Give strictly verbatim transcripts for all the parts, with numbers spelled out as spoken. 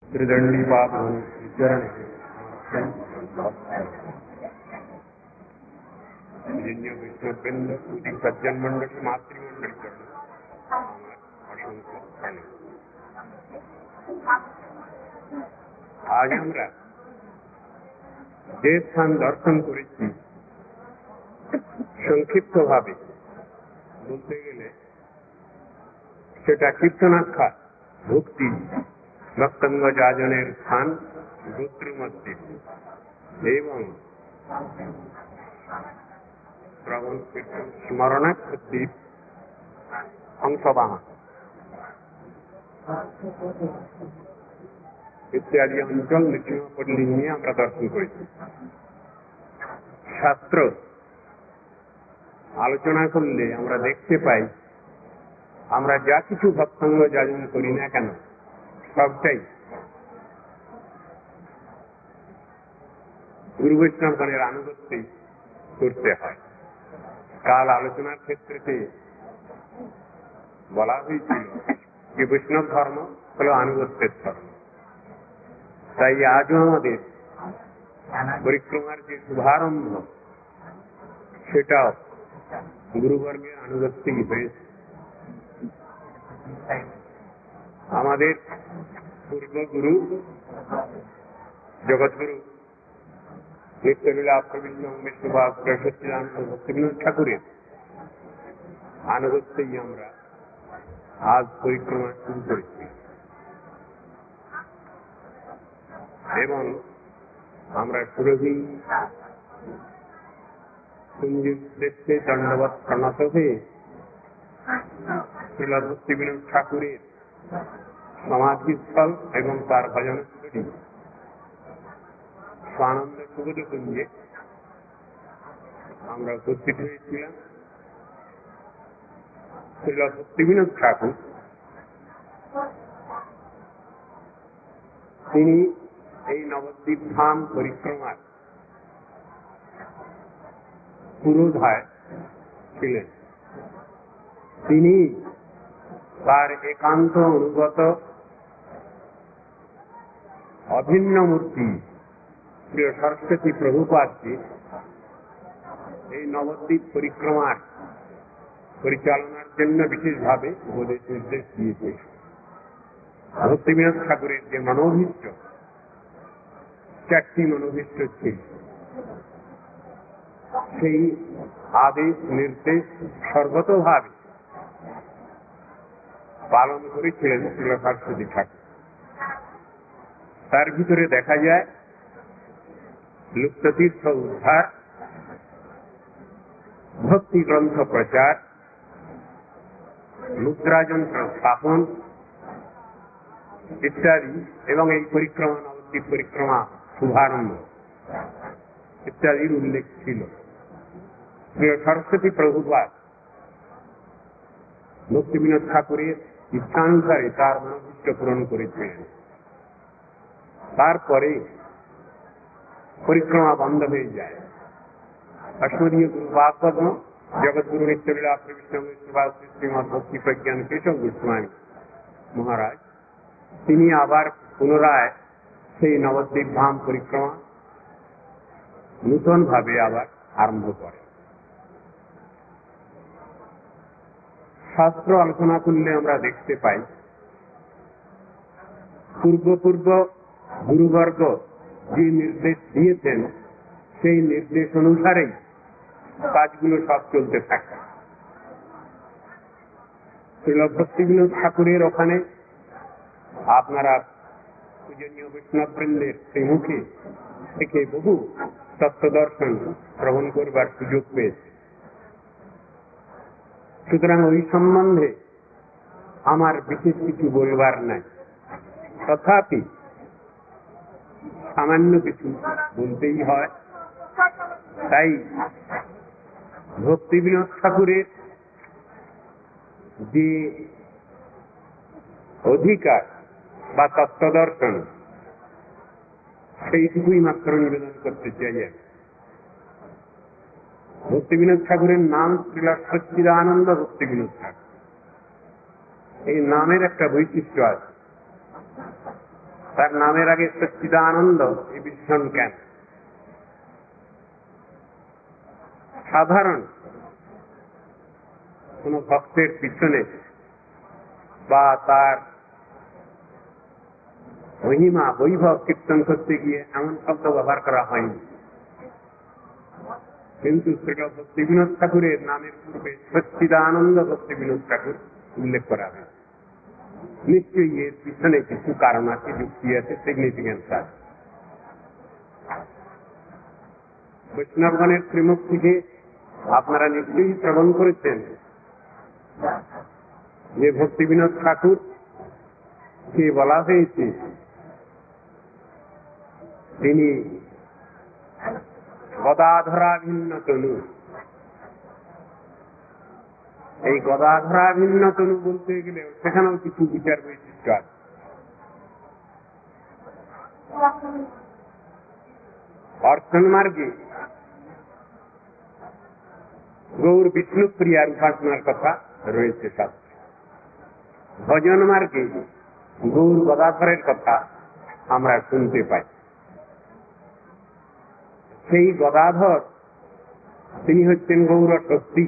त्रिदंडी पाप चरण विष्णुवृंद पूरी सज्जन मंडल मातृमंडल चरण असंख्य प्रणाम। आज আমরা যে স্থান দর্শন করেছি সংক্ষিপ্ত ভাবে বলতে গেলে সেটা কীর্তনাখ্যা ভক্তি ভক্তঙ্গ যাজনের স্থান গোত্র মধ্যে এবং শ্রবণ কীর্তন স্মরণাখ্যা অংশবাহন ইত্যাদি অঞ্চল নৃসিংহপল্লী নিয়ে আমরা দর্শন করেছি। শাস্ত্র আলোচনা করলে আমরা দেখতে পাই আমরা যা কিছু ভক্তঙ্গ যাজন করি না কেন সবটাই গুরু বৈষ্ণবগণের আনুগত্যেই করতে হয়। কাল আলোচনার ক্ষেত্রে বলা হয়েছিল যে বৈষ্ণব ধর্ম হল আনুগত্যের ধর্ম। তাই আজও আমাদের পরিক্রমার যে শুভারম্ভ সেটাও গুরুবর্গের আনুগত্যই হয়েছে। আমাদের পূর্বগুরু জগৎগুরু নিত্যলীলা প্রবিন্ন বিষ্ণুবাদ সচ্চিদানন্দ ভক্তিবিনোদ ঠাকুরের আনুগত্যই আমরা আজ পরিক্রমা শুরু করেছি এবং আমরা সুরভি কুঞ্জে দণ্ডবৎ প্রণত হয়ে শ্রীল ভক্তিবিনোদ ঠাকুরের সমাধিস্থল এবং তার ভজনস্থলী স্বানন্দ সুবোধ কুঞ্জে আমরা উপস্থিত হয়েছিলাম। শ্রীল ভক্তিবিনোদ ঠাকুর তিনি এই নবদ্বীপ ধাম পরিক্রমার পুরোধায় ছিলেন। তিনি তার একান্ত অনুগত অভিন্ন মূর্তি শ্রী সরস্বতী প্রভুপাদকে এই নবদ্বীপ পরিক্রমার পরিচালনার জন্য বিশেষভাবে উপদেশ নির্দেশ দিয়েছে। ভক্তিবিনোদ ঠাকুরের যে মনোভীষ্ট চারটি মনোভীষ্ট ছিল সেই আদেশ নির্দেশ সর্বতভাবে পালন করেছিলেন শ্রীল সরস্বতী ঠাকুর। তার ভিতরে দেখা যায় লুপ্ততীর্থ উদ্ধার, ভক্তি গ্রন্থ প্রচার, মুদ্রাযন্ত্র স্থাপন ইত্যাদি এবং এই পরিক্রমা নবদ্বীপ পরিক্রমা শুভারম্ভ ইত্যাদির উল্লেখ ছিল। সরস্বতী প্রভুপাদ ভক্তিবিনোদ ঠাকুরের ইচ্ছানুসারে তার মনোভীষ্ট পূরণ করেছিলেন। তারপরে পরিক্রমা বন্ধ হয়ে যায়। অস্মদীয় গুরু বাগপদ্ম জগৎগুরু নিত্যলীলা শ্রীমৎ ভক্তি প্রজ্ঞান কেশব গোস্বামী মহারাজ তিনি আবার পুনরায় সেই নবদ্বীপ ধাম পরিক্রমা নূতন ভাবে আবার আরম্ভ করে। শাস্ত্র আলোচনা করলে আমরা দেখতে পাই পূর্ব পূর্ব গুরুবর্গ যে নির্দেশ দিয়েছেন সেই নির্দেশ অনুসারেই কাজগুলো সব চলতে থাকে। শ্রীল ভক্তিবিনোদ ঠাকুরের ওখানে আপনারা পূজনীয় বৈষ্ণববৃন্দের সেই মুখে থেকে বহু তত্ত্ব দর্শন শ্রবণ করবার সুযোগ পেয়েছে। সুতরাং ওই সম্বন্ধে আমার বিশেষ কিছু বলবার নাই, তথাপি সামান্য কিছু বলতেই হয়। তাই ভক্তিবিনোদ ঠাকুরের যে অধিকার বা তত্ত্ব দর্শন সেইটুকুই মাত্র নিবেদন করতে চাই। ভক্তিবিনোদ ঠাকুরের নাম শ্রীল সচ্চিদানন্দ ভক্তিবিনোদ ঠাকুর। এই নামের একটা বৈশিষ্ট্য আছে। তার নামের আগে সচ্চিদানন্দ এই ভীষণ কেন? সাধারণ কোন ভক্তের পিছনে বা তার মহিমা বৈভব কীর্তন করতে গিয়ে এমন শব্দ ব্যবহার করা হয়নি, কিন্তু শ্রীল ভক্তি বিনোদ ঠাকুরের নামের পূর্বে সচ্চিদানন্দ ভক্তি বিনোদ ঠাকুর উল্লেখ করা হয়েছে। নিশ্চয়ই এর পিছনে কিছু কারণ আছে, যুক্তি আছে, সিগনিফিকেন্স আছে। বৈষ্ণবগণের শ্রীমুখ থেকে আপনারা নিশ্চয়ই শ্রবণ করেছেন যে ভক্তি বিনোদ ঠাকুর কে বলা হয়েছে তিনি গদাধরাভিন্ন তনু। এই গদাধরাভিন্ন তনু বলতে গেলে সেখানেও কিছু বিচার বৈশিষ্ট্য আছে। অর্চন মার্গে গৌর বিষ্ণু প্রিয়ার উপাসনার কথা রয়েছে শাস্ত্রে, ভজন মার্গে গৌর গদাধরের কথা আমরা শুনতে পাই। সেই গদাধর তিনি হচ্ছেন গৌর শক্তি।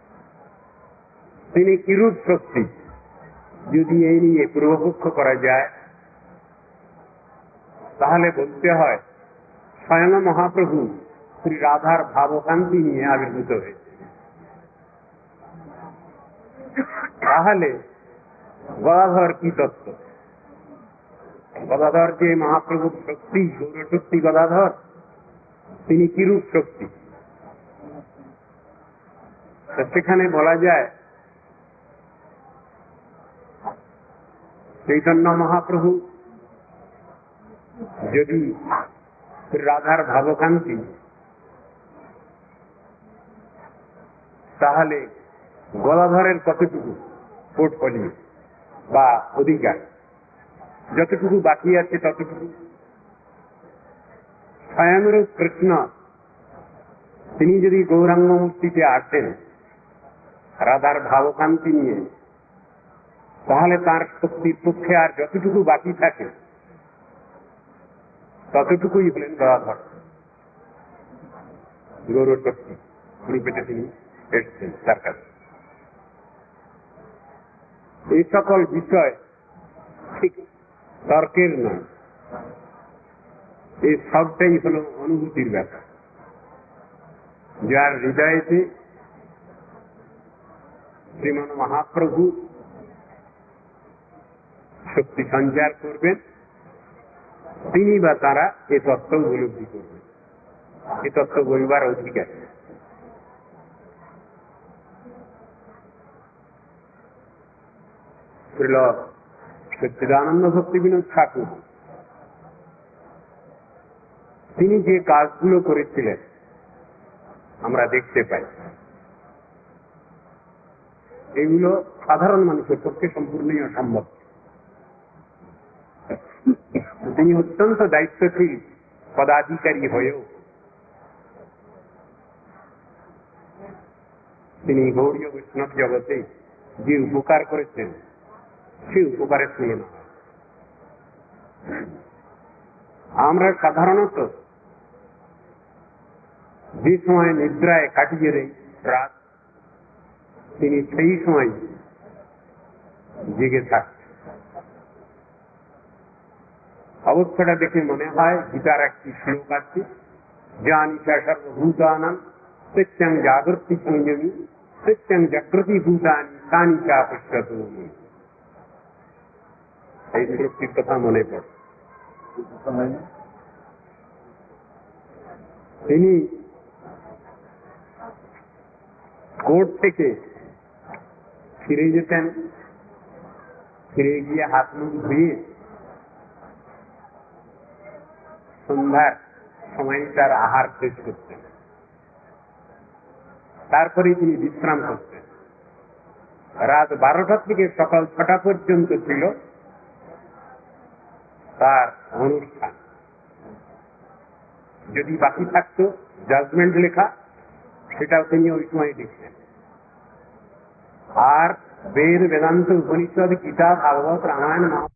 তিনি কিরূপ শক্তি যদি এই নিয়ে পূর্বপক্ষ করা যায় তাহলে বলতে হয় স্বয়ং মহাপ্রভু শ্রী রাধার ভাবকান্তি নিয়ে আবির্ভূত হয়েছে। তাহলে গদাধর কি তত্ত্ব? গদাধর যে মহাপ্রভুর শক্তি, গৌর শক্তি গদাধর, তিনি কিরূপ শক্তি? সেখানে বলা যায় চৈতন্য মহাপ্রভু যদি রাধার ভাবকান্তি, তাহলে গদাধরের কতটুকু পোর্টফোলিও বা অধিকার, যতটুকু বাকি আছে ততটুকু। স্বয়ংরূপ কৃষ্ণ তিনি যদি গৌরাঙ্গ মূর্তিতে আসেন রাধার ভাবকান্তি নিয়ে, তাহলে তার শক্তির পক্ষে আর যতটুকু বাকি থাকে ততটুকুই হলেন গদাধর, গৌর শক্তি রূপে তিনি এসছেন তার কাছে। এই সকল বিষয় ঠিক তর্কের নয়, এই সবটাই হল অনুভূতির ব্যাপার। যার হৃদয়েতে শ্রীমান মহাপ্রভু শক্তি সঞ্চার করবেন, তিনি বা তারা এ তত্ত্ব উপলব্ধি করবেন, এ তত্ত্ব বলবার অধিকার। শ্রীল সচ্চিদানন্দ ভক্তি বিনোদ ঠাকুর তিনি যে কাজগুলো করেছিলেন আমরা দেখতে পাই, এগুলো সাধারণ মানুষের পক্ষে সম্পূর্ণই অসম্ভব। তিনি অত্যন্ত দায়িত্বশীল পদাধিকারী হয়েও তিনি গৌড়ীয় বৈষ্ণব জগতে যে উপকার করেছেন সে উপকারের তুলনা। আমরা সাধারণত যে সময় নিদ্রায় কাটিয়ে দেই রাত, তিনি সেই সময় জেগে থাকেন। অবস্থাটা দেখে মনে হয় গীতার একটি শ্লোক আছে, জানিশা সর্বভূতানাং সত্যং জাগৃতি সংযমী সত্যং জাগ্রতি ভূতানি তানিশা পশ্যতু। এই শ্লোকটির কথা মনে পড়ে। তিনি কোর্ট থেকে ফিরে যেতেন, ফিরে গিয়ে হাত মুখ ধুয়ে সন্ধ্যার সময় তার আহার শেষ করতেন, তারপরে তিনি বিশ্রাম করতেন। রাত বারোটা থেকে সকাল ছটা পর্যন্ত ছিল তার অনুষ্ঠান। যদি বাকি থাকতো জাজমেন্ট লেখা, সেটাও তিনি ওই সময় লিখতেন। আর বেদ, বেদান্ত, উপনিষদ, গীতা, ভাগবত, রামায়ণ,